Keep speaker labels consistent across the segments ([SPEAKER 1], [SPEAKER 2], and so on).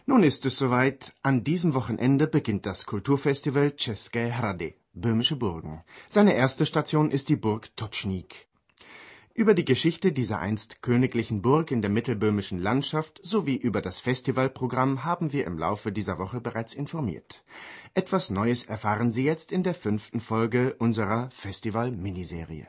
[SPEAKER 1] Nun ist es soweit. An diesem Wochenende beginnt das Kulturfestival České hrady, Böhmische Burgen. Seine erste Station ist die Burg Točník. Über die Geschichte dieser einst königlichen Burg in der mittelböhmischen Landschaft sowie über das Festivalprogramm haben wir im Laufe dieser Woche bereits informiert. Etwas Neues erfahren Sie jetzt in der 5. Folge unserer Festival-Miniserie.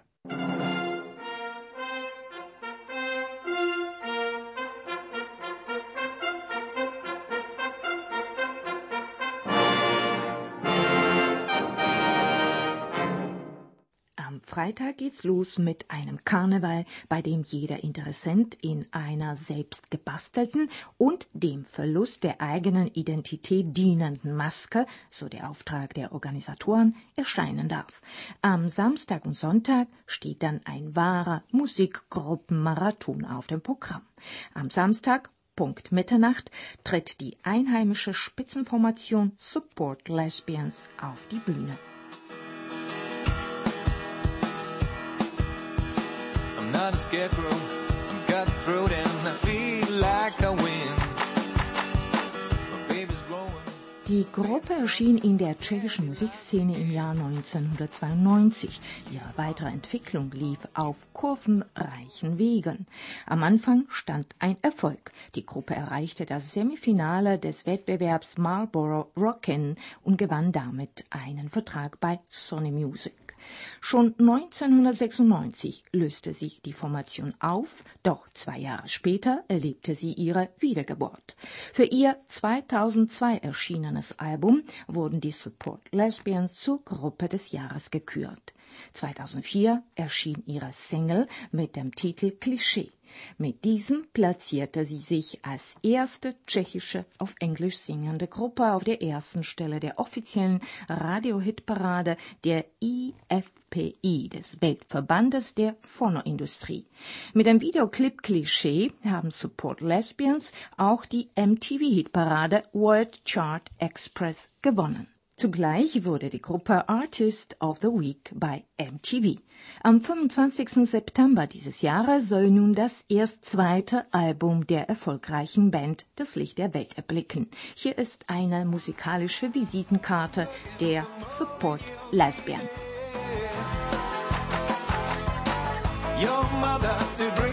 [SPEAKER 2] Am Freitag geht's los mit einem Karneval, bei dem jeder Interessent in einer selbst gebastelten und dem Verlust der eigenen Identität dienenden Maske, so der Auftrag der Organisatoren, erscheinen darf. Am Samstag und Sonntag steht dann ein wahrer Musikgruppenmarathon auf dem Programm. Am Samstag Punkt Mitternacht tritt die einheimische Spitzenformation Support Lesbians auf die Bühne.
[SPEAKER 3] I'm not a scarecrow, I'm cutthroat and I feel like I win. My baby's growing.
[SPEAKER 2] Die Gruppe erschien in der tschechischen Musikszene im Jahr 1992. Ihre weitere Entwicklung lief auf kurvenreichen Wegen. Am Anfang stand ein Erfolg. Die Gruppe erreichte das Semifinale des Wettbewerbs Marlboro Rockin' und gewann damit einen Vertrag bei Sony Music. Schon 1996 löste sich die Formation auf, doch 2 Jahre später erlebte sie ihre Wiedergeburt. Für ihr 2002 erschienenes Album wurden die Support Lesbians zur Gruppe des Jahres gekürt. 2004 erschien ihre Single mit dem Titel Klischee. Mit diesem platzierte sie sich als erste tschechische auf Englisch singende Gruppe auf der ersten Stelle der offiziellen Radiohitparade der IFPI, des Weltverbandes der Phonoindustrie. Mit dem Videoclip Klischee haben Support Lesbians auch die MTV-Hitparade World Chart Express gewonnen. Zugleich wurde die Gruppe Artist of the Week bei MTV. Am 25. September dieses Jahres soll nun das erst zweite Album der erfolgreichen Band das Licht der Welt erblicken. Hier ist eine musikalische Visitenkarte der Support Lesbians.
[SPEAKER 3] Your mother to